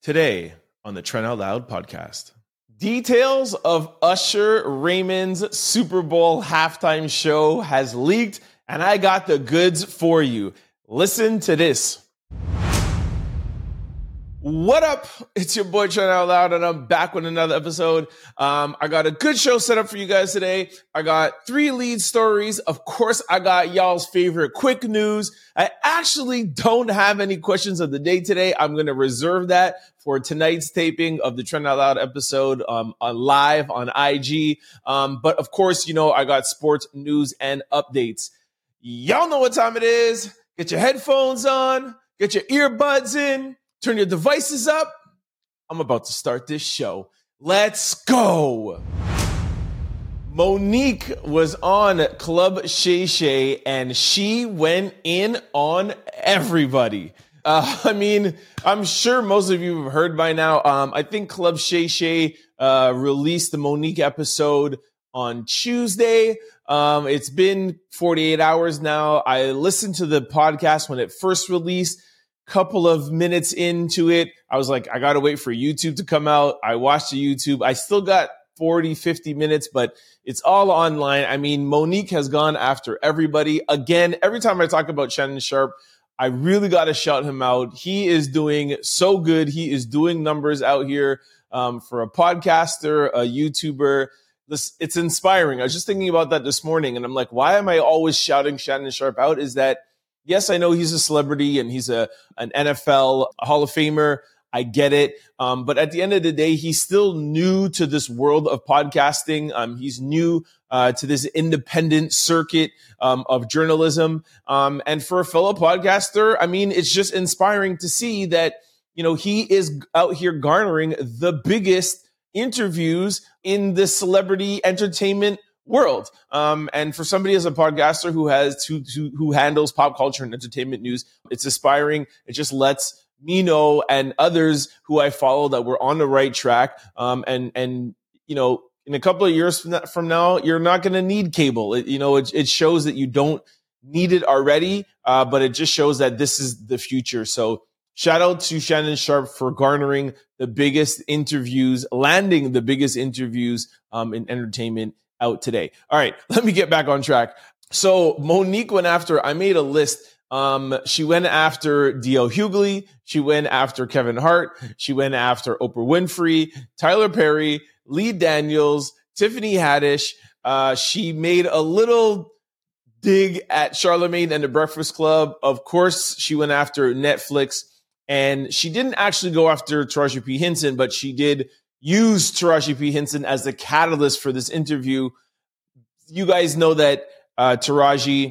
Today on the Trent Out Loud podcast. Details of Usher Raymond's Super Bowl halftime show has leaked, and I got the goods for you. Listen to this. What up? It's your boy Trent Out Loud, and I'm back with another episode. I got a good show set up for you guys today. I got 3 lead stories. Of course, I got y'all's favorite quick news. I actually don't have any questions of the day today. I'm going to reserve that for tonight's taping of the Trent Out Loud episode on live on IG. But of course, you know, I got sports news and updates. Y'all know what time it is. Get your headphones on. Get your earbuds in. Turn your devices up. I'm about to start this show. Let's go. Monique was on Club Shay Shay and she went in on everybody. I'm sure most of you have heard by now. I think Club Shay Shay released the Monique episode on Tuesday. It's been 48 hours now. I listened to the podcast when it first released. Couple of minutes into it, I was like, I got to wait for YouTube to come out. I watched the YouTube. I still got 40, 50 minutes, but it's all online. I mean, Monique has gone after everybody. Again, every time I talk about Shannon Sharpe, I really got to shout him out. He is doing so good. He is doing numbers out here for a podcaster, a YouTuber. It's inspiring. I was just thinking about that this morning, and I'm like, why am I always shouting Shannon Sharpe out? Is that yes, I know he's a celebrity and he's an NFL Hall of Famer. I get it. But at the end of the day, he's still new to this world of podcasting. He's new to this independent circuit of journalism. And for a fellow podcaster, I mean, it's just inspiring to see that, you know, he is out here garnering the biggest interviews in the celebrity entertainment world. And for somebody as a podcaster who handles pop culture and entertainment news, it's inspiring. It just lets me know and others who I follow that we're on the right track. And you know, in a couple of years from now, you're not going to need cable. It shows that you don't need it already, but it just shows that this is the future. So shout out to Shannon Sharpe for garnering the biggest interviews, landing the biggest interviews in entertainment out today. All right, let me get back on track. So Monique went after, I made a list. She went after D.L. Hughley. She went after Kevin Hart. She went after Oprah Winfrey, Tyler Perry, Lee Daniels, Tiffany Haddish. She made a little dig at Charlamagne and the Breakfast Club. Of course, she went after Netflix. And she didn't actually go after Taraji P. Henson, but she did use Taraji P. Henson as the catalyst for this interview. You guys know that Taraji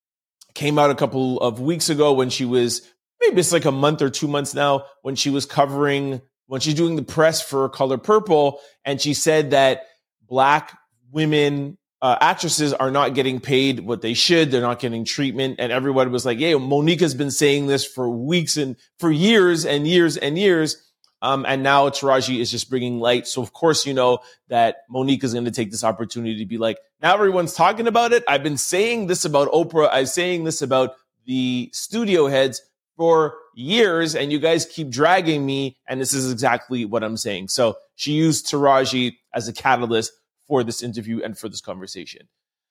came out a couple of weeks ago when she was, maybe it's like a month or 2 months now, when she's doing the press for Color Purple, and she said that Black women actresses are not getting paid what they should. They're not getting treatment. And everyone was like, yeah, Monique has been saying this for weeks and for years and years and years. And now Taraji is just bringing light. So, of course, you know that Monique is going to take this opportunity to be like, now everyone's talking about it. I've been saying this about Oprah. I'm saying this about the studio heads for years, and you guys keep dragging me. And this is exactly what I'm saying. So she used Taraji as a catalyst for this interview and for this conversation.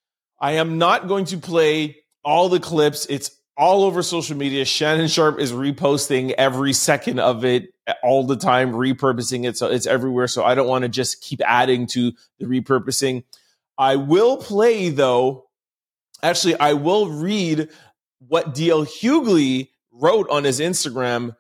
I am not going to play all the clips. It's all over social media. Shannon Sharpe is reposting every second of it all the time, repurposing it. So it's everywhere. So I don't want to just keep adding to the repurposing. I will play, though. Actually, I will read what D.L. Hughley wrote on his Instagram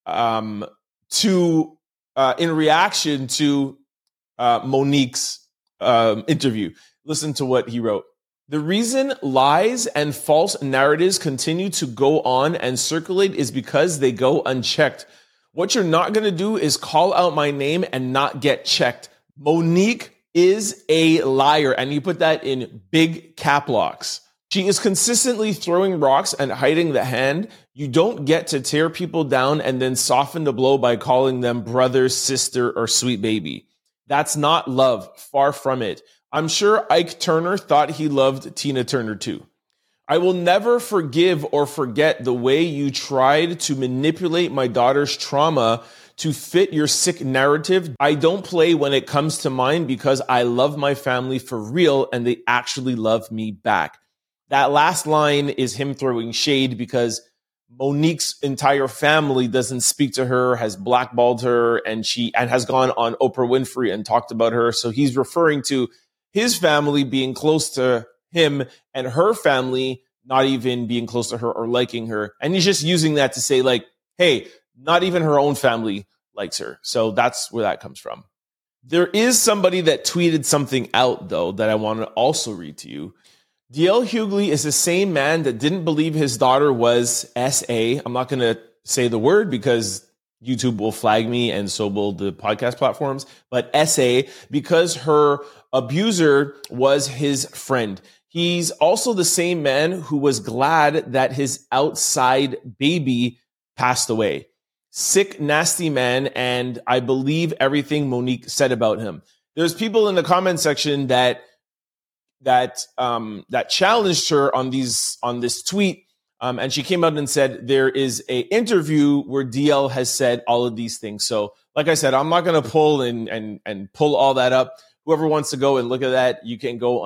in reaction to Monique's interview. Listen to what he wrote. The reason lies and false narratives continue to go on and circulate is because they go unchecked. What you're not going to do is call out my name and not get checked. Monique is a liar. And you put that in big cap locks. She is consistently throwing rocks and hiding the hand. You don't get to tear people down and then soften the blow by calling them brother, sister, or sweet baby. That's not love. Far from it. I'm sure Ike Turner thought he loved Tina Turner too. I will never forgive or forget the way you tried to manipulate my daughter's trauma to fit your sick narrative. I don't play when it comes to mine because I love my family for real and they actually love me back. That last line is him throwing shade because Monique's entire family doesn't speak to her, has blackballed her, and has gone on Oprah Winfrey and talked about her. So he's referring to his family being close to him and her family not even being close to her or liking her. And he's just using that to say like, hey, not even her own family likes her. So that's where that comes from. There is somebody that tweeted something out though that I want to also read to you. DL Hughley is the same man that didn't believe his daughter was SA. I'm not going to say the word because YouTube will flag me and so will the podcast platforms, but SA because her abuser was his friend. He's also the same man who was glad that his outside baby passed away. Sick, nasty man, and I believe everything Monique said about him. There's people in the comment section that challenged her on this tweet, and she came out and said there is a interview where DL has said all of these things. So, like I said, I'm not going to pull and pull all that up. Whoever wants to go and look at that, you can go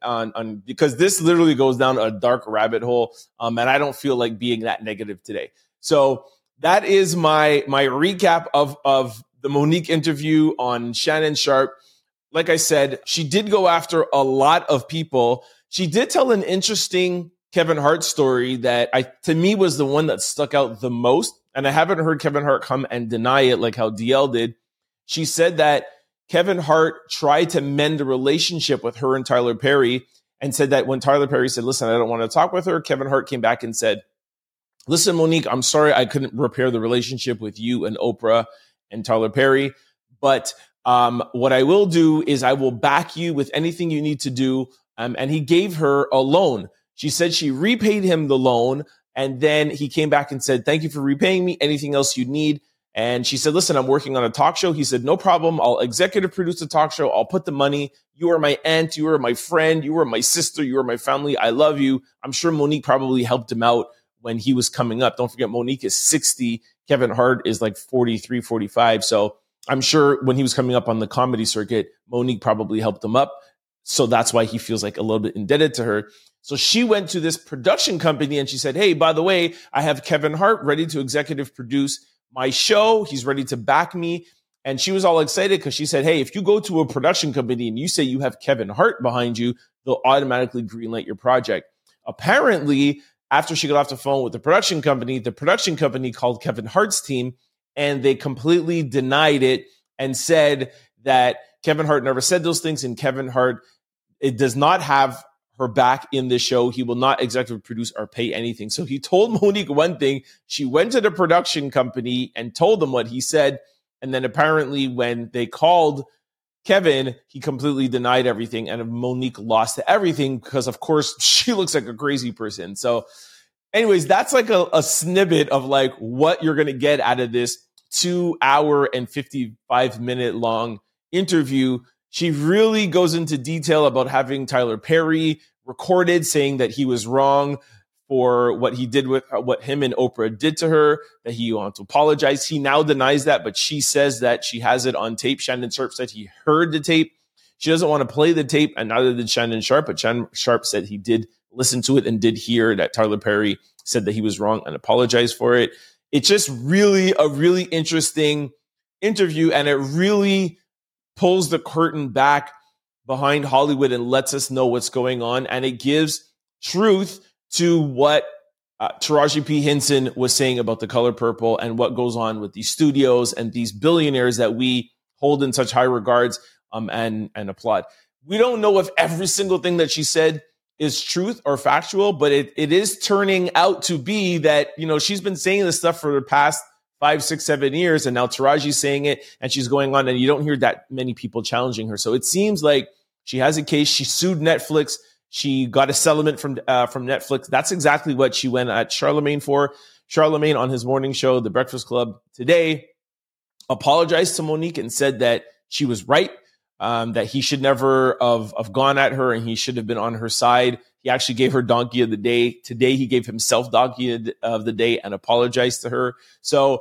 on because this literally goes down a dark rabbit hole, and I don't feel like being that negative today. So that is my recap of the Monique interview on Shannon Sharpe. Like I said, she did go after a lot of people. She did tell an interesting Kevin Hart story that to me was the one that stuck out the most. And I haven't heard Kevin Hart come and deny it like how DL did. She said that Kevin Hart tried to mend the relationship with her and Tyler Perry and said that when Tyler Perry said, listen, I don't want to talk with her, Kevin Hart came back and said, listen, Monique, I'm sorry I couldn't repair the relationship with you and Oprah and Tyler Perry, but what I will do is I will back you with anything you need to do. And he gave her a loan. She said she repaid him the loan. And then he came back and said, thank you for repaying me. Anything else you need? And she said, listen, I'm working on a talk show. He said, no problem. I'll executive produce the talk show. I'll put the money. You are my aunt. You are my friend. You are my sister. You are my family. I love you. I'm sure Monique probably helped him out when he was coming up. Don't forget, Monique is 60. Kevin Hart is like 43, 45. So I'm sure when he was coming up on the comedy circuit, Monique probably helped him up. So that's why he feels like a little bit indebted to her. So she went to this production company and she said, hey, by the way, I have Kevin Hart ready to executive produce my show. He's ready to back me. And she was all excited because she said, hey, if you go to a production company and you say you have Kevin Hart behind you, they'll automatically greenlight your project. Apparently, after she got off the phone with the production company called Kevin Hart's team and they completely denied it and said that Kevin Hart never said those things and Kevin Hart, it does not have her back in the show. He will not executive produce or pay anything. So he told Monique one thing. She went to the production company and told them what he said. And then apparently when they called Kevin, he completely denied everything. And Monique lost everything because, of course, she looks like a crazy person. So anyways, that's like a snippet of like what you're going to get out of this 2 hour and 55 minute long interview. She really goes into detail about having Tyler Perry recorded saying that he was wrong for what he did with what him and Oprah did to her, that he wanted to apologize. He now denies that, but she says that she has it on tape. Shannon Sharpe said he heard the tape. She doesn't want to play the tape, and neither did Shannon Sharpe, but Shannon Sharpe said he did listen to it and did hear that Tyler Perry said that he was wrong and apologized for it. It's just really a really interesting interview, and it really pulls the curtain back behind Hollywood and lets us know what's going on. And it gives truth to what Taraji P. Henson was saying about The Color Purple and what goes on with these studios and these billionaires that we hold in such high regards and applaud. We don't know if every single thing that she said is truth or factual, but it is turning out to be that, you know, she's been saying this stuff for the past 5, 6, 7 years, and now Taraji's saying it, and she's going on, and you don't hear that many people challenging her. So it seems like she has a case. She sued Netflix. She got a settlement from Netflix. That's exactly what she went at Charlemagne for. Charlemagne on his morning show, The Breakfast Club, today apologized to Monique and said that she was right, that he should never have gone at her and he should have been on her side. He actually gave her Donkey of the Day. Today, he gave himself Donkey of the Day and apologized to her. So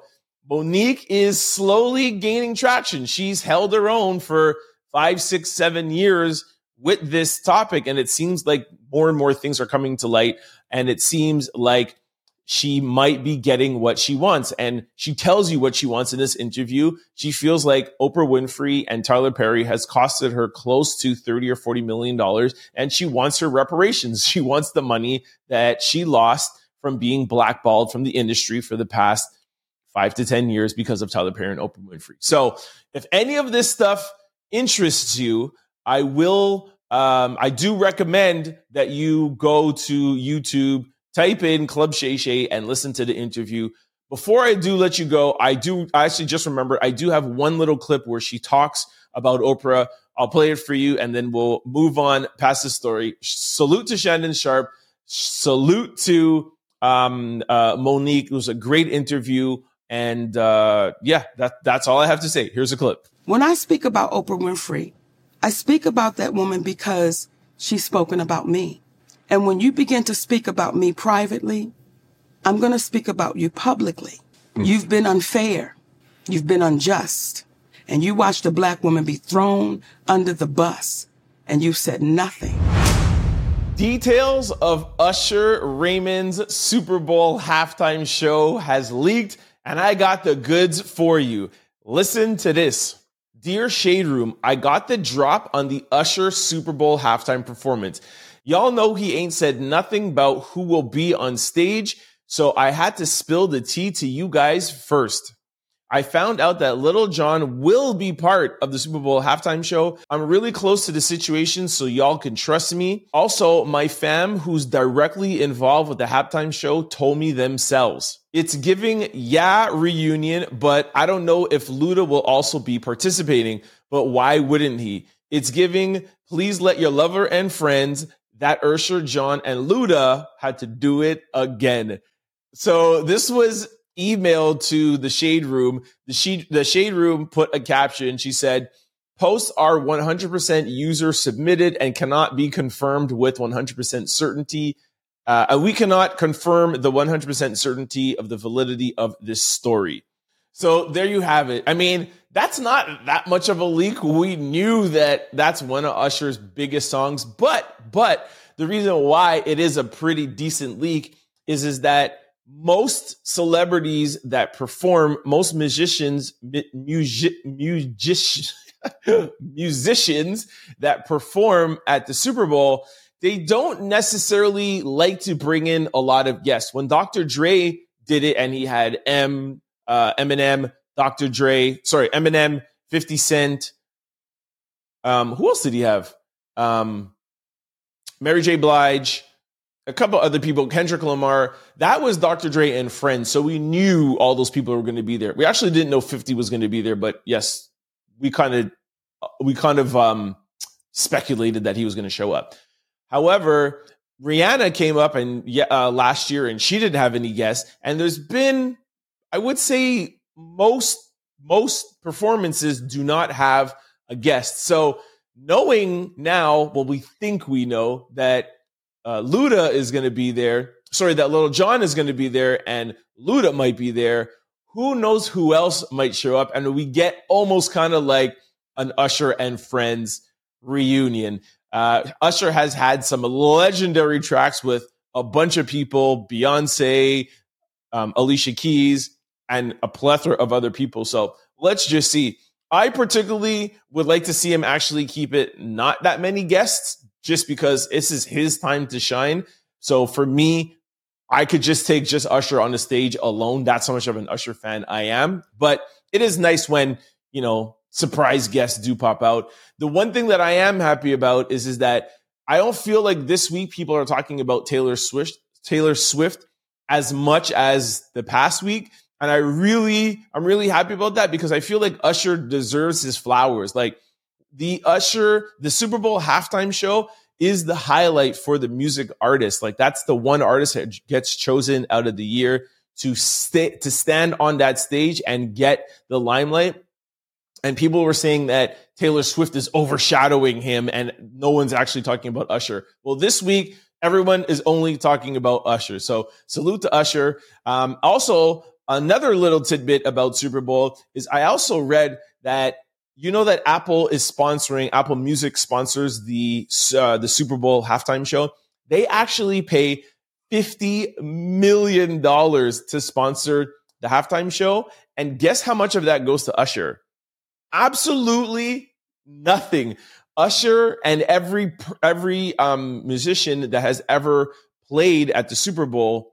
Monique is slowly gaining traction. She's held her own for 5, 6, 7 years with this topic. And it seems like more and more things are coming to light. And it seems like she might be getting what she wants. And she tells you what she wants in this interview. She feels like Oprah Winfrey and Tyler Perry has costed her close to $30 or $40 million. And she wants her reparations. She wants the money that she lost from being blackballed from the industry for the past 5 to 10 years because of Tyler Perry and Oprah Winfrey. So if any of this stuff interests you, I do recommend that you go to YouTube, type in Club Shay Shay and listen to the interview. Before I do let you go, I actually just remembered I do have one little clip where she talks about Oprah. I'll play it for you and then we'll move on past the story. Salute to Shannon Sharpe. Salute to Monique. It was a great interview. And that's all I have to say. Here's a clip. When I speak about Oprah Winfrey, I speak about that woman because she's spoken about me. And when you begin to speak about me privately, I'm going to speak about you publicly. You've been unfair. You've been unjust. And you watched a black woman be thrown under the bus. And you said nothing. Details of Usher Raymond's Super Bowl halftime show has leaked, and I got the goods for you. Listen to this. Dear Shade Room, I got the drop on the Usher Super Bowl halftime performance. Y'all know he ain't said nothing about who will be on stage, so I had to spill the tea to you guys first. I found out that Lil Jon will be part of the Super Bowl halftime show. I'm really close to the situation, so y'all can trust me. Also, my fam who's directly involved with the halftime show told me themselves. It's giving reunion, but I don't know if Luda will also be participating, but why wouldn't he? It's giving, please let your lover and friends, that Usher, Jon, and Luda had to do it again. So this was emailed to the Shade Room. The Shade Room put a caption. She said, posts are 100% user submitted and cannot be confirmed with 100% certainty. We cannot confirm the 100% certainty of the validity of this story. So there you have it. I mean, that's not that much of a leak. We knew that that's one of Usher's biggest songs, but the reason why it is a pretty decent leak is that most celebrities that perform, most musicians that perform at the Super Bowl, they don't necessarily like to bring in a lot of guests. When Dr. Dre did it and he had Eminem, Eminem, 50 Cent. Who else did he have? Mary J. Blige, a couple other people, Kendrick Lamar. That was Dr. Dre and friends. So we knew all those people were going to be there. We actually didn't know 50 was going to be there, but yes, we kind of speculated that he was going to show up. However, Rihanna came up last year and she didn't have any guests. And there's been, I would say, most performances do not have a guest. So knowing now, well, we think we know that Luda is going to be there. Sorry, that Lil Jon is going to be there and Luda might be there. Who knows who else might show up? And we get almost kind of like an Usher and Friends reunion. Usher has had some legendary tracks with a bunch of people, Beyonce, Alicia Keys, and a plethora of other people. So let's just see. I particularly would like to see him actually keep it not that many guests, just because this is his time to shine. So for me, I could just take Usher on the stage alone. That's how much of an Usher fan I am. But it is nice when, surprise guests do pop out. The one thing that I am happy about is that I don't feel like this week people are talking about Taylor Swift as much as the past week. And I'm really happy about that because I feel like Usher deserves his flowers. Like the Super Bowl halftime show is the highlight for the music artist. Like that's the one artist that gets chosen out of the year to stand on that stage and get the limelight. And people were saying that Taylor Swift is overshadowing him and no one's actually talking about Usher. Well, this week, everyone is only talking about Usher. So salute to Usher. Also, Another little tidbit about Super Bowl is I also read that that Apple Music sponsors the Super Bowl halftime show. They actually pay $50 million to sponsor the halftime show. And guess how much of that goes to Usher? Absolutely nothing. Usher and every musician that has ever played at the Super Bowl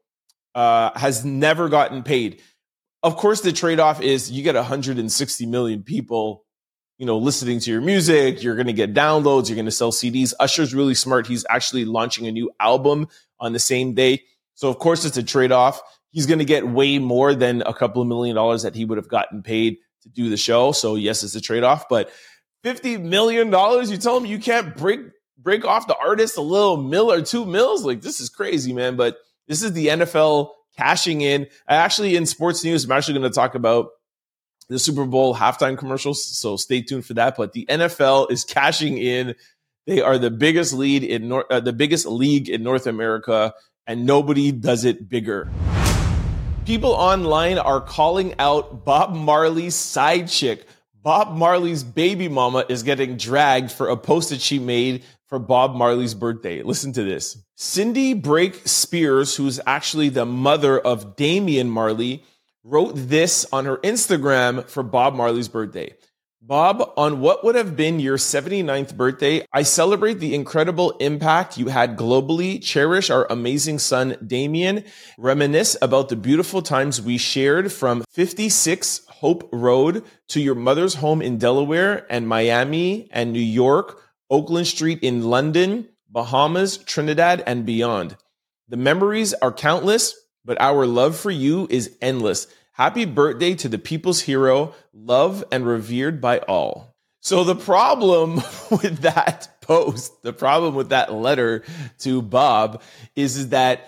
has never gotten paid. Of course, the trade-off is you get 160 million people, listening to your music. You're going to get downloads. You're going to sell CDs. Usher's really smart. He's actually launching a new album on the same day. So, of course, it's a trade-off. He's going to get way more than a couple of $1 million that he would have gotten paid to do the show. So, yes, it's a trade-off. But $50 million, you tell him you can't break off the artist a little $1 or $2 million? Like, this is crazy, man. But this is the NFL cashing in. In sports news, I'm actually going to talk about the Super Bowl halftime commercials, so stay tuned for that. But the NFL is cashing in. They are the biggest league in North America, and nobody does it bigger. People online are calling out Bob Marley's side chick. Bob Marley's baby mama is getting dragged for a post that she made for Bob Marley's birthday. Listen to this. Cindy Brake Spears, who's actually the mother of Damian Marley, wrote this on her Instagram for Bob Marley's birthday. Bob, on what would have been your 79th birthday, I celebrate the incredible impact you had globally, cherish our amazing son, Damian, reminisce about the beautiful times we shared from 56 Hope Road to your mother's home in Delaware and Miami and New York, Oakland Street in London, Bahamas, Trinidad, and beyond. The memories are countless, but our love for you is endless. Happy birthday to the people's hero, loved and revered by all. So the problem with that post, the problem with that letter to Bob is that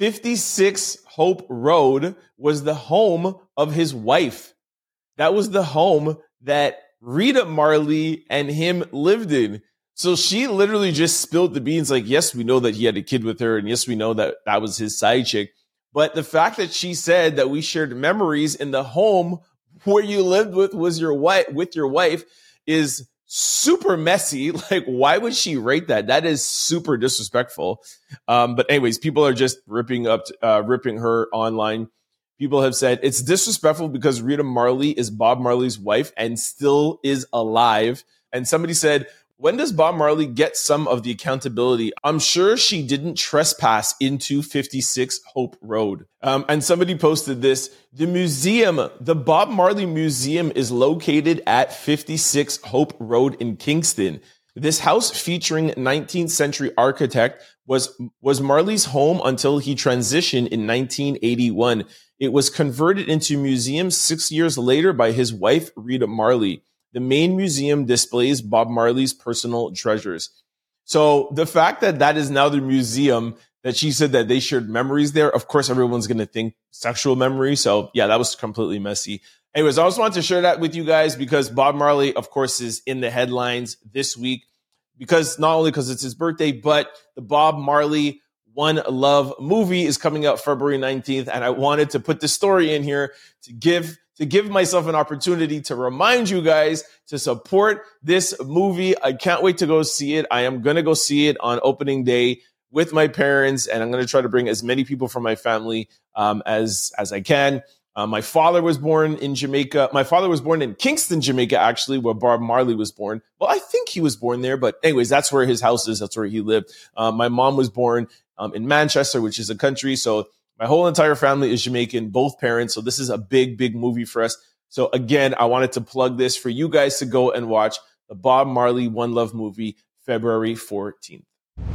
56 Hope Road was the home of his wife. That was the home that Rita Marley and him lived in. So she literally just spilled the beans like, yes, we know that he had a kid with her. And yes, we know that that was his side chick. But the fact that she said that we shared memories in the home where you lived with your wife is super messy. Like, why would she write that? That is super disrespectful. But anyways, people are just ripping her online. People have said it's disrespectful because Rita Marley is Bob Marley's wife and still is alive. And somebody said, when does Bob Marley get some of the accountability? I'm sure she didn't trespass into 56 Hope Road. And somebody posted this. The Bob Marley Museum is located at 56 Hope Road in Kingston. This house featuring 19th century architect was Marley's home until he transitioned in 1981. It was converted into a museum 6 years later by his wife, Rita Marley. The main museum displays Bob Marley's personal treasures. So the fact that that is now the museum that she said that they shared memories there, of course, everyone's going to think sexual memory. So yeah, that was completely messy. Anyways, I just wanted to share that with you guys because Bob Marley, of course, is in the headlines this week because not only because it's his birthday, but the Bob Marley One Love movie is coming out February 19th. And I wanted to put the story in here to give myself an opportunity to remind you guys to support this movie. I can't wait to go see it. I am going to go see it on opening day with my parents, and I'm going to try to bring as many people from my family as I can. My father was born in Jamaica. My father was born in Kingston, Jamaica, actually, where Bob Marley was born. Well, I think he was born there, but anyways, that's where his house is. That's where he lived. My mom was born in Manchester, which is a country. So my whole entire family is Jamaican, both parents. So this is a big, big movie for us. So again, I wanted to plug this for you guys to go and watch the Bob Marley One Love movie, February 14th.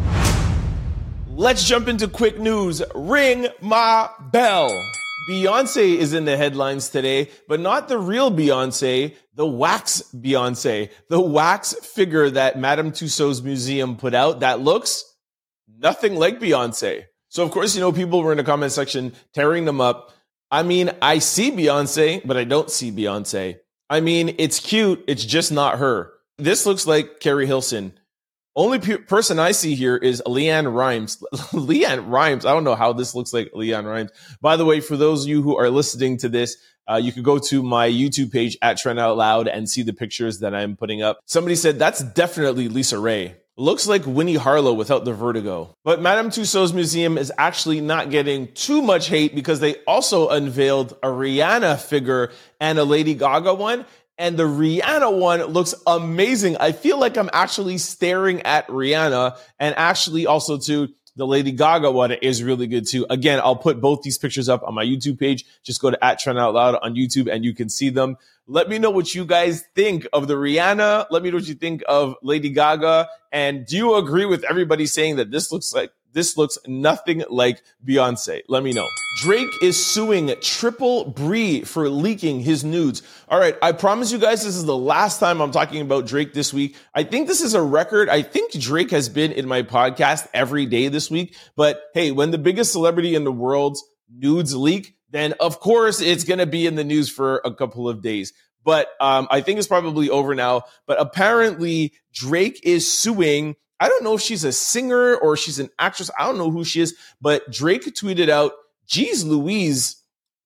Let's jump into quick news. Ring my bell. Beyonce is in the headlines today, but not the real Beyonce, the wax Beyonce, the wax figure that Madame Tussauds Museum put out that looks nothing like Beyonce. So, of course, people were in the comment section tearing them up. I mean, I see Beyonce, but I don't see Beyonce. I mean, it's cute. It's just not her. This looks like Carrie Hilson. Only person I see here is LeAnn Rimes. LeAnn Rimes. I don't know how this looks like LeAnn Rimes. By the way, for those of you who are listening to this, you can go to my YouTube page at Trent Out Loud and see the pictures that I'm putting up. Somebody said, that's definitely Lisa Ray. Looks like Winnie Harlow without the vertigo. But Madame Tussauds Museum is actually not getting too much hate because they also unveiled a Rihanna figure and a Lady Gaga one. And the Rihanna one looks amazing. I feel like I'm actually staring at Rihanna, and actually also too, the Lady Gaga one is really good too. Again, I'll put both these pictures up on my YouTube page. Just go to @TrentOutLoud on YouTube and you can see them. Let me know what you guys think of the Rihanna. Let me know what you think of Lady Gaga. And do you agree with everybody saying that this looks nothing like Beyonce? Let me know. Drake is suing Triple Brie for leaking his nudes. All right, I promise you guys this is the last time I'm talking about Drake this week. I think this is a record. I think Drake has been in my podcast every day this week. But hey, when the biggest celebrity in the world's nudes leak, then of course it's going to be in the news for a couple of days. But I think it's probably over now. But apparently Drake is suing. I don't know if she's a singer or she's an actress. I don't know who she is. But Drake tweeted out, "Geez Louise,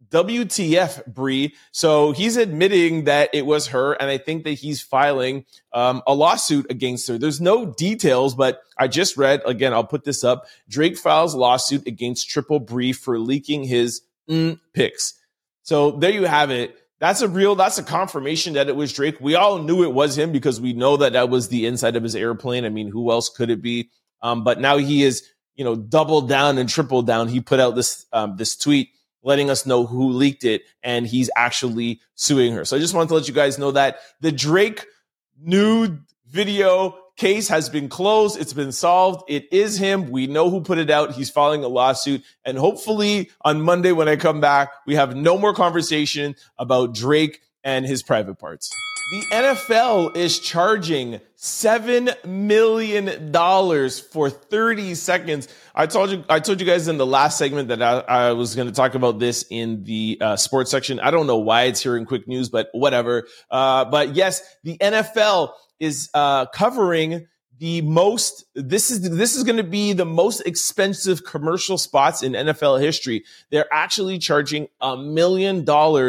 WTF, Brie." So he's admitting that it was her. And I think that he's filing a lawsuit against her. There's no details, but I just read, again, I'll put this up. Drake files lawsuit against Triple Brie for leaking his pics. So there you have it. That's a confirmation that it was Drake. We all knew it was him because we know that that was the inside of his airplane. I mean, who else could it be? But now he is, doubled down and tripled down. He put out this tweet letting us know who leaked it, and he's actually suing her. So I just wanted to let you guys know that the Drake nude video case has been closed. It's been solved. It is him. We know who put it out. He's filing a lawsuit. And hopefully on Monday when I come back, we have no more conversation about Drake and his private parts. The NFL is charging $7 million for 30 seconds. I told you guys in the last segment that I was going to talk about this in the sports section. I don't know why it's here in quick news, but whatever. But yes, the NFL is covering the most. This is going to be the most expensive commercial spots in NFL history. They're actually charging $1 million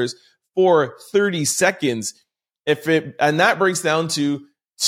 for 30 seconds. And that breaks down to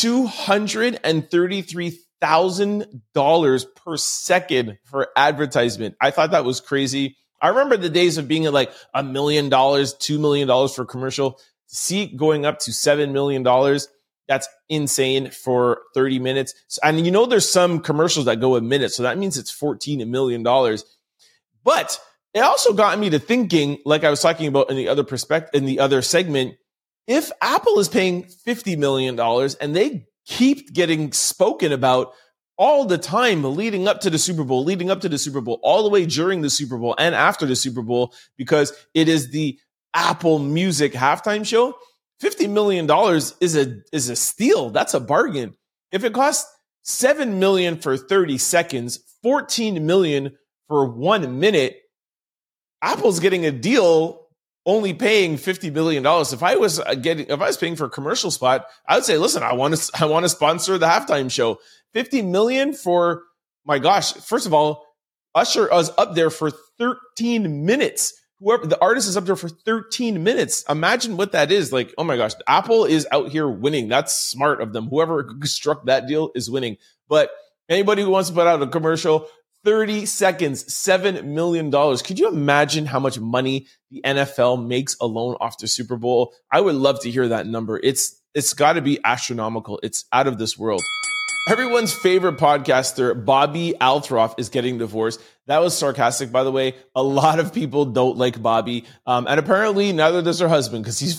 $233,000 per second for advertisement. I thought that was crazy. I remember the days of being at like $1 million, $2 million for commercial. See it going up to $7 million. That's insane for 30 minutes. And there's some commercials that go a minute. So that means it's $14 million. But it also got me to thinking, like I was talking about in the other segment, if Apple is paying $50 million and they keep getting spoken about all the time leading up to the Super Bowl, all the way during the Super Bowl and after the Super Bowl, because it is the Apple Music halftime show, $50 million is a steal. That's a bargain. If it costs $7 million for 30 seconds, $14 million for 1 minute, Apple's getting a deal only paying $50 million. If I was paying for a commercial spot, I would say, listen, I want to sponsor the halftime show. $50 million for, my gosh, first of all, Usher is up there for 13 minutes. Whoever the artist is up there for 13 minutes. Imagine what that is. Like, oh my gosh, Apple is out here winning. That's smart of them. Whoever struck that deal is winning. But anybody who wants to put out a commercial, 30 seconds, $7 million. Could you imagine how much money the NFL makes alone off the Super Bowl? I would love to hear that number. It's got to be astronomical. It's out of this world. Everyone's favorite podcaster, Bobby Althroff, is getting divorced. That was sarcastic, by the way. A lot of people don't like Bobby. And apparently neither does her husband because he's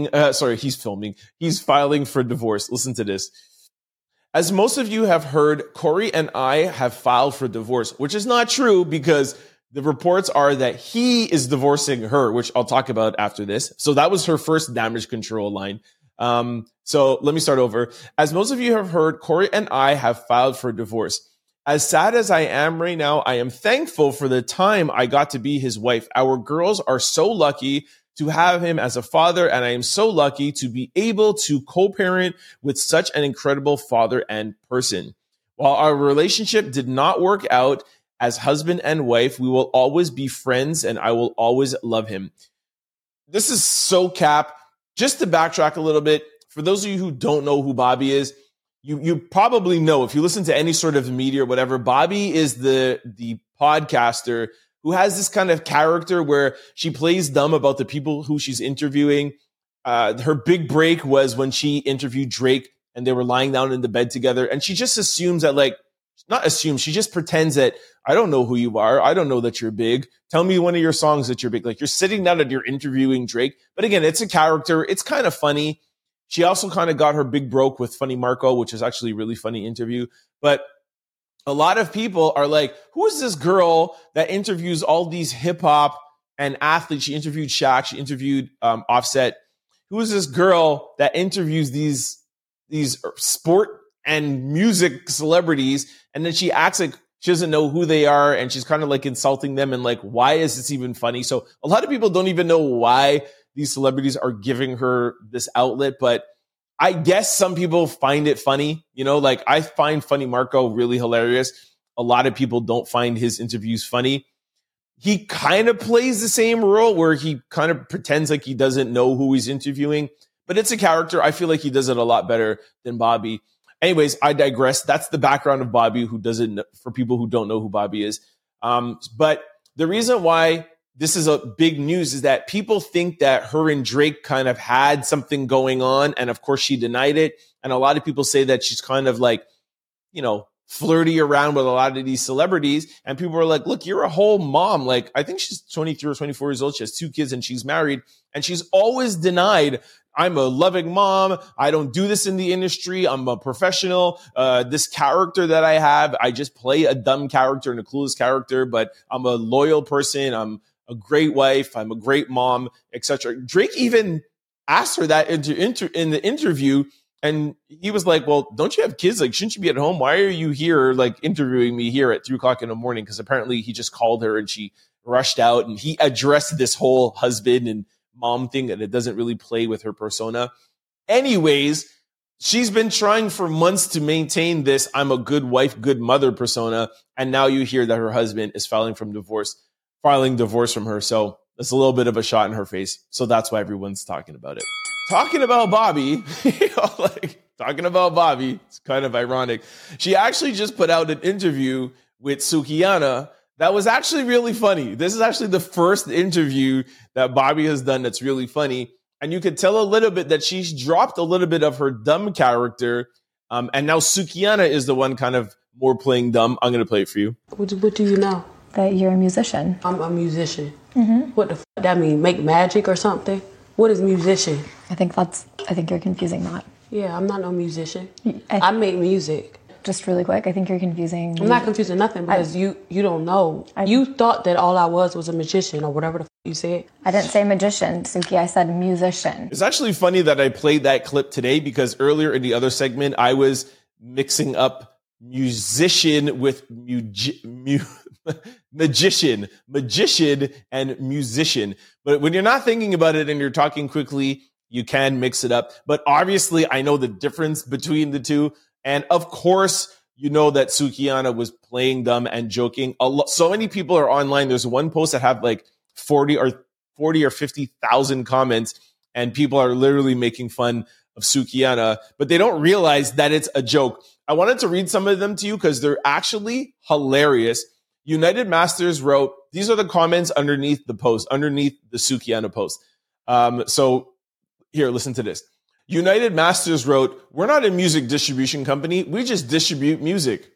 filing for divorce. Listen to this. As most of you have heard, Corey and I have filed for divorce, which is not true because the reports are that he is divorcing her, which I'll talk about after this. So that was her first damage control line. So let me start over. As most of you have heard, Corey and I have filed for divorce. As sad as I am right now, I am thankful for the time I got to be his wife. Our girls are so lucky to have him as a father, and I am so lucky to be able to co-parent with such an incredible father and person. While our relationship did not work out as husband and wife, we will always be friends and I will always love him. This is so cap. Just to backtrack a little bit, for those of you who don't know who Bobby is, you probably know, if you listen to any sort of media or whatever, Bobby is the podcaster who has this kind of character where she plays dumb about the people who she's interviewing. Her big break was when she interviewed Drake and they were lying down in the bed together. And she just assumes that, like, not assumes, she just pretends that I don't know who you are. I don't know that you're big. Tell me one of your songs that you're big. Like, you're sitting down and you're interviewing Drake. But again, it's a character. It's kind of funny. She also kind of got her big broke with Funny Marco, which is actually a really funny interview. But a lot of people are like, who is this girl that interviews all these hip hop and athletes? She interviewed Shaq. She interviewed Offset. Who is this girl that interviews these sport and music celebrities? And then she acts like she doesn't know who they are. And she's kind of like insulting them. And like, why is this even funny? So a lot of people don't even know why these celebrities are giving her this outlet. But I guess some people find it funny. You know, like I find Funny Marco really hilarious. A lot of people don't find his interviews funny. He kind of plays the same role where he kind of pretends like he doesn't know who he's interviewing, but it's a character. I feel like he does it a lot better than Bobby. Anyways, I digress. That's the background of Bobby, who doesn't, for people who don't know who Bobby is. But the reason why this is a big news is that people think that her and Drake kind of had something going on. And of course she denied it. And a lot of people say that she's kind of like, you know, flirty around with a lot of these celebrities. And people are like, look, you're a whole mom. Like, I think she's 23 or 24 years old. She has 2 kids and she's married. And she's always denied, I'm a loving mom. I don't do this in the industry. I'm a professional. This character that I have, I just play a dumb character and a clueless character, but I'm a loyal person. I'm a great wife. I'm a great mom, etc. Drake even asked her that in the interview. And he was like, well, don't you have kids? Like, shouldn't you be at home? Why are you here, like, interviewing me here at 3:00 in the morning? Because apparently he just called her and she rushed out, and he addressed this whole husband and mom thing, and it doesn't really play with her persona. Anyways, she's been trying for months to maintain this I'm a good wife, good mother persona. And now you hear that her husband is filing divorce from her. So it's a little bit of a shot in her face. So that's why everyone's talking about it. Talking about Bobby, it's kind of ironic. She actually just put out an interview with Sukihana that was actually really funny. This is actually the first interview that Bobby has done that's really funny. And you could tell a little bit that she's dropped a little bit of her dumb character. And now Sukihana is the one kind of more playing dumb. I'm going to play it for you. What do you know? That you're a musician. I'm a musician. Mm-hmm. What the f*** that mean? Make magic or something? What is musician? I think you're confusing that. Yeah, I'm not no musician. I make music. Just really quick, I think you're confusing. I'm not confusing nothing because you don't know. You thought that all I was a magician or whatever the f*** you said. I didn't say magician, Suki. I said musician. It's actually funny that I played that clip today because earlier in the other segment, I was mixing up musician with magician and musician. But when you're not thinking about it and you're talking quickly, you can mix it up. But obviously, I know the difference between the two. And of course, you know that Sukihana was playing dumb and joking. So many people are online. There's one post that have like 40 or 50,000 comments, and people are literally making fun of Sukihana, but they don't realize that it's a joke. I wanted to read some of them to you because they're actually hilarious. United Masters wrote, these are the comments underneath the post, underneath the Sukihana post. So here, listen to this. United Masters wrote, we're not a music distribution company. We just distribute music.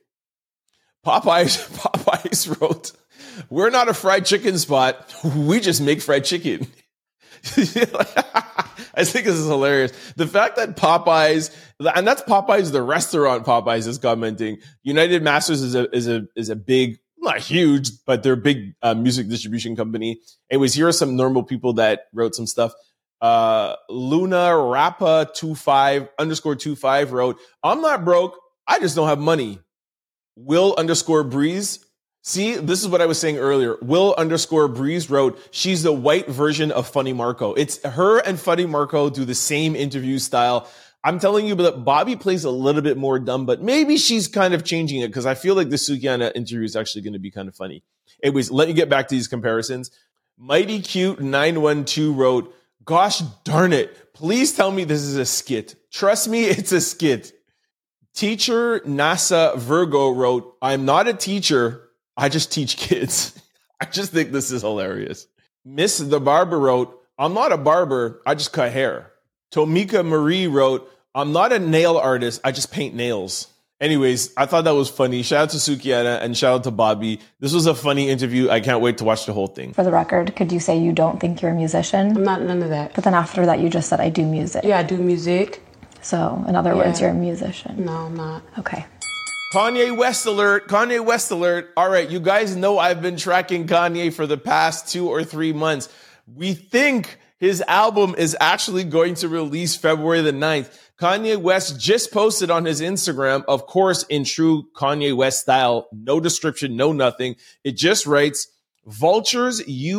Popeyes wrote, we're not a fried chicken spot. We just make fried chicken. I think this is hilarious. The fact that Popeyes, and that's Popeyes, the restaurant Popeyes is commenting. United Masters is a big, not huge, but they're a big music distribution company. Anyways, here are some normal people that wrote some stuff. Luna Rappa 25_25 wrote, I'm not broke. I just don't have money. Will_Breeze. See, this is what I was saying earlier. Will_Breeze wrote, she's the white version of Funny Marco. It's her and Funny Marco do the same interview style. I'm telling you that Bobby plays a little bit more dumb, but maybe she's kind of changing it because I feel like the Sukihana interview is actually going to be kind of funny. Anyways, let me get back to these comparisons. Mighty Cute 912 wrote, "Gosh darn it. Please tell me this is a skit. Trust me, it's a skit." Teacher NASA Virgo wrote, "I'm not a teacher. I just teach kids." I just think this is hilarious. Miss the Barber wrote, "I'm not a barber. I just cut hair." Tomika Marie wrote, "I'm not a nail artist. I just paint nails." Anyways, I thought that was funny. Shout out to Sukihana and shout out to Bobby. This was a funny interview. I can't wait to watch the whole thing. For the record, could you say you don't think you're a musician? I'm not none of that. But then after that, you just said, I do music. Yeah, I do music. So, in other words, you're a musician. No, I'm not. Okay. Kanye West alert. Kanye West alert. All right, you guys know I've been tracking Kanye for the past 2 or 3 months. We think his album is actually going to release February the 9th. Kanye West just posted on his Instagram, of course, in true Kanye West style, no description, no nothing. It just writes, Vultures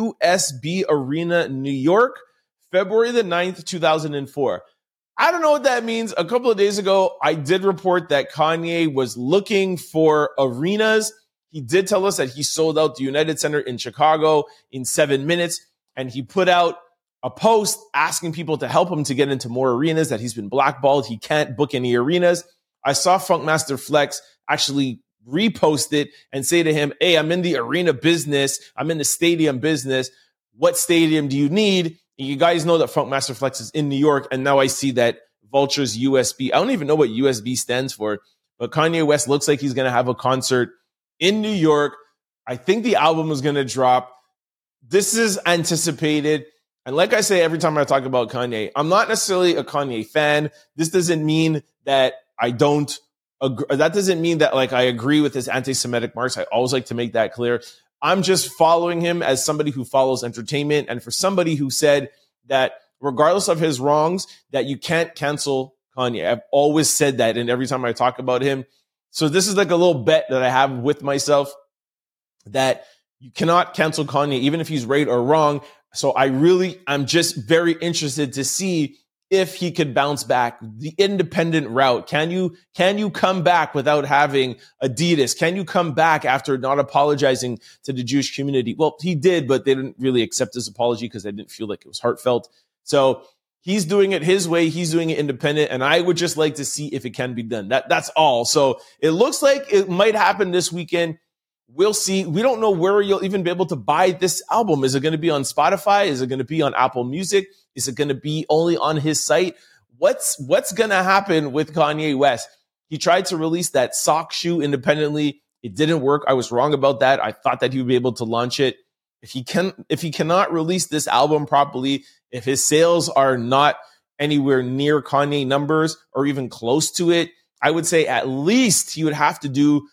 USB Arena, New York, February the 9th, 2004. I don't know what that means. A couple of days ago, I did report that Kanye was looking for arenas. He did tell us that he sold out the United Center in Chicago in 7 minutes, and he put out a post asking people to help him to get into more arenas, that he's been blackballed. He can't book any arenas. I saw Funkmaster Flex actually repost it and say to him, "Hey, I'm in the arena business. I'm in the stadium business. What stadium do you need?" And you guys know that Funkmaster Flex is in New York. And now I see that Vultures USB. I don't even know what USB stands for, but Kanye West looks like he's going to have a concert in New York. I think the album is going to drop. This is anticipated. And like I say, every time I talk about Kanye, I'm not necessarily a Kanye fan. This doesn't mean that I don't agree. That doesn't mean that like I agree with his anti-Semitic marks. I always like to make that clear. I'm just following him as somebody who follows entertainment. And for somebody who said that regardless of his wrongs, that you can't cancel Kanye. I've always said that. And every time I talk about him. So this is like a little bet that I have with myself that you cannot cancel Kanye, even if he's right or wrong. So I'm just very interested to see if he could bounce back the independent route. Can you come back without having Adidas? Can you come back after not apologizing to the Jewish community? Well, he did, but they didn't really accept his apology because they didn't feel like it was heartfelt. So he's doing it his way. He's doing it independent. And I would just like to see if it can be done. That's all. So it looks like it might happen this weekend. We'll see. We don't know where you'll even be able to buy this album. Is it going to be on Spotify? Is it going to be on Apple Music? Is it going to be only on his site? What's going to happen with Kanye West? He tried to release that sock shoe independently. It didn't work. I was wrong about that. I thought that he would be able to launch it. If he cannot release this album properly, if his sales are not anywhere near Kanye numbers or even close to it, I would say at least he would have to do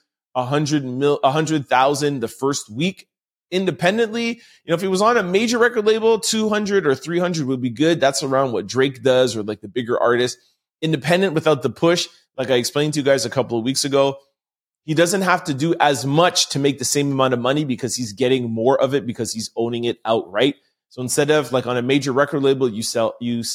100,000 the first week independently. If he was on a major record label, 200 or 300 would be good. That's around what Drake does or like the bigger artists. Independent without the push, like I explained to you guys a couple of weeks ago, he doesn't have to do as much to make the same amount of money because he's getting more of it because he's owning it outright. So instead of like on a major record label, you sell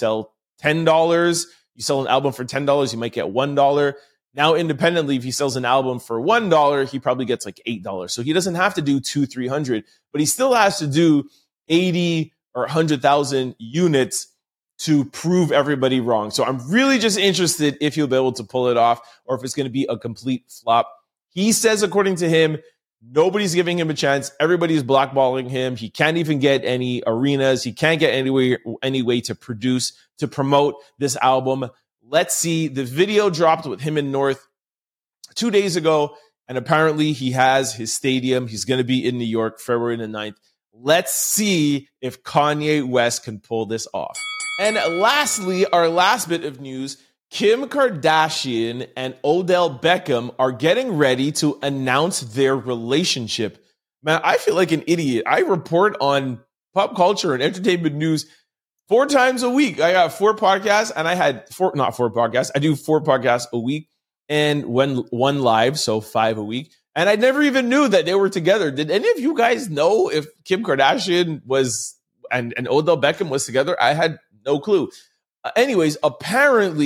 $10, you sell an album for $10, you might get $1. Now, independently, if he sells an album for $1, he probably gets like $8. So he doesn't have to do 200-300, but he still has to do 80 or 100,000 units to prove everybody wrong. So I'm really just interested if he'll be able to pull it off or if it's going to be a complete flop. He says, according to him, nobody's giving him a chance. Everybody's blackballing him. He can't even get any arenas. He can't get any way to produce, to promote this album. Let's see. The video dropped with him in North 2 days ago, and apparently he has his stadium. He's going to be in New York February the 9th. Let's see if Kanye West can pull this off. And lastly, our last bit of news, Kim Kardashian and Odell Beckham are getting ready to announce their relationship. Man, I feel like an idiot. I report on pop culture and entertainment news 4 times a week. I got 4 podcasts and I had not 4 podcasts. I do 4 podcasts a week and one live, so 5 a week. And I never even knew that they were together. Did any of you guys know if Kim Kardashian was and Odell Beckham was together? I had no clue. Anyways, apparently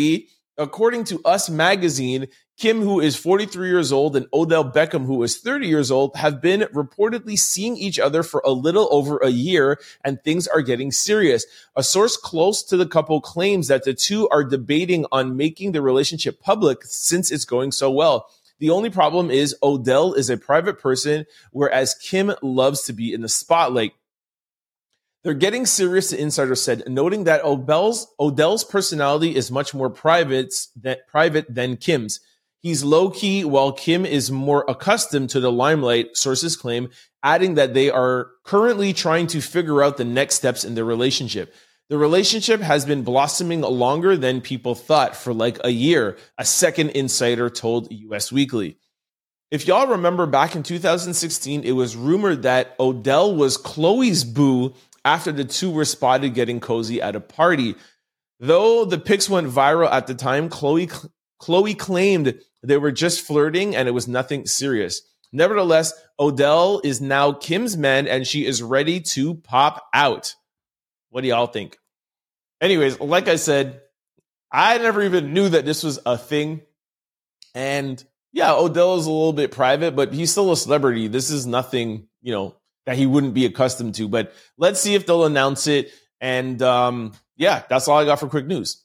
According to Us Magazine, Kim, who is 43 years old, and Odell Beckham, who is 30 years old, have been reportedly seeing each other for a little over a year, and things are getting serious. A source close to the couple claims that the two are debating on making the relationship public since it's going so well. The only problem is Odell is a private person, whereas Kim loves to be in the spotlight. They're getting serious, the insider said, noting that Odell's personality is much more private than Kim's. He's low-key, while Kim is more accustomed to the limelight, sources claim, adding that they are currently trying to figure out the next steps in their relationship. The relationship has been blossoming longer than people thought, for like a year, a second insider told US Weekly. If y'all remember back in 2016, it was rumored that Odell was Khloe's boo after the two were spotted getting cozy at a party. Though the pics went viral at the time, Khloe claimed they were just flirting and it was nothing serious. Nevertheless, Odell is now Kim's man and she is ready to pop out. What do y'all think? Anyways, like I said, I never even knew that this was a thing. And yeah, Odell is a little bit private, but he's still a celebrity. This is nothing, that he wouldn't be accustomed to. But let's see if they'll announce it. And yeah, that's all I got for quick news.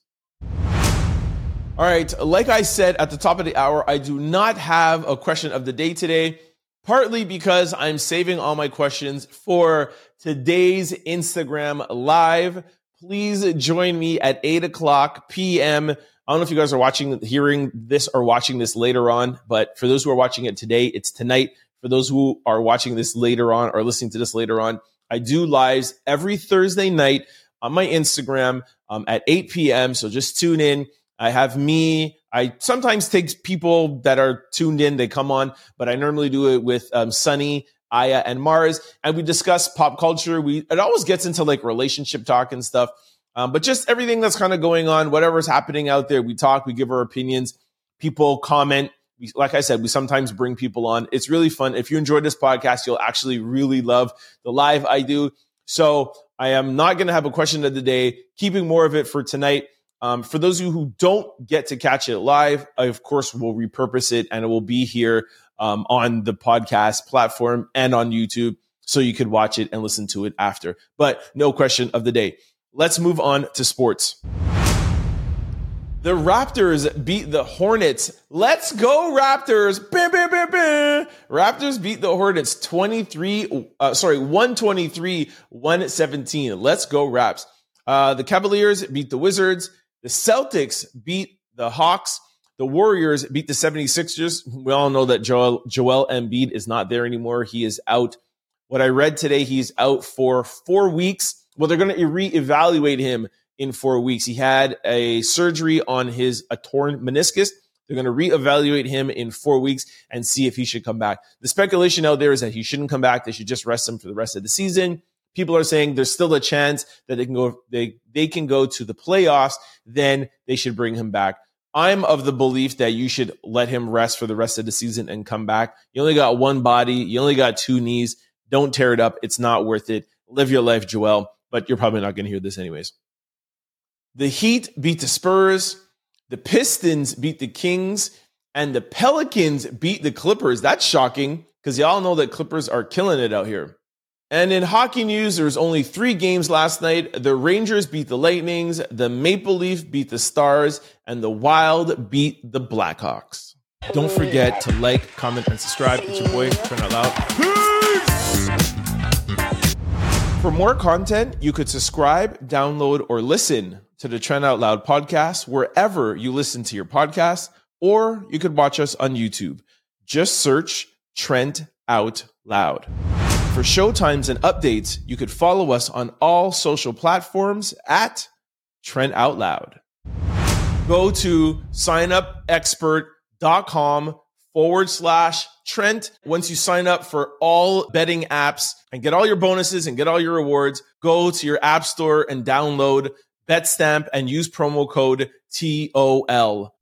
All right, like I said at the top of the hour, I do not have a question of the day today, partly because I'm saving all my questions for today's Instagram Live. Please join me at 8 o'clock p.m. I don't know if you guys are hearing this or watching this later on, but for those who are watching it today, it's tonight. For those who are watching this later on or listening to this later on, I do lives every Thursday night on my Instagram at 8 p.m. So just tune in. I have me. I sometimes take people that are tuned in. They come on, but I normally do it with Sunny, Aya, and Mars. And we discuss pop culture. It always gets into like relationship talk and stuff. But just everything that's kind of going on, whatever's happening out there, we talk, we give our opinions. People comment. Like I said, we sometimes bring people on. It's really fun. If you enjoyed this podcast, you'll actually really love the live I do. So I am not going to have a question of the day, keeping more of it for tonight. For those of you who don't get to catch it live, I, of course, will repurpose it and it will be here on the podcast platform and on YouTube so you could watch it and listen to it after. But no question of the day. Let's move on to sports. The Raptors beat the Hornets. Let's go, Raptors. Bam, bam, bam, bam. Raptors beat the Hornets 123-117. Let's go, Raps. The Cavaliers beat the Wizards. The Celtics beat the Hawks. The Warriors beat the 76ers. We all know that Joel Embiid is not there anymore. He is out. What I read today, he's out for 4 weeks. Well, they're going to reevaluate him in 4 weeks. He had a surgery on a torn meniscus. They're going to reevaluate him in 4 weeks and see if he should come back. The speculation out there is that he shouldn't come back. They should just rest him for the rest of the season. People are saying there's still a chance that they can go to the playoffs. Then they should bring him back. I'm of the belief that you should let him rest for the rest of the season and come back. You only got one body. You only got 2 knees. Don't tear it up. It's not worth it. Live your life, Joel. But you're probably not going to hear this anyways. The Heat beat the Spurs. The Pistons beat the Kings. And the Pelicans beat the Clippers. That's shocking because y'all know that Clippers are killing it out here. And in hockey news, there was only 3 games last night. The Rangers beat the Lightnings. The Maple Leaf beat the Stars. And the Wild beat the Blackhawks. Don't forget to like, comment, and subscribe. It's your boy, Trent Out Loud. Peace! For more content, you could subscribe, download, or listen to the Trent Out Loud podcast wherever you listen to your podcasts, or you could watch us on YouTube. Just search Trent Out Loud. For showtimes and updates, you could follow us on all social platforms at Trent Out Loud. Go to signupexpert.com/Trent. Once you sign up for all betting apps and get all your bonuses and get all your rewards, go to your app store and download BetStamp and use promo code TOL.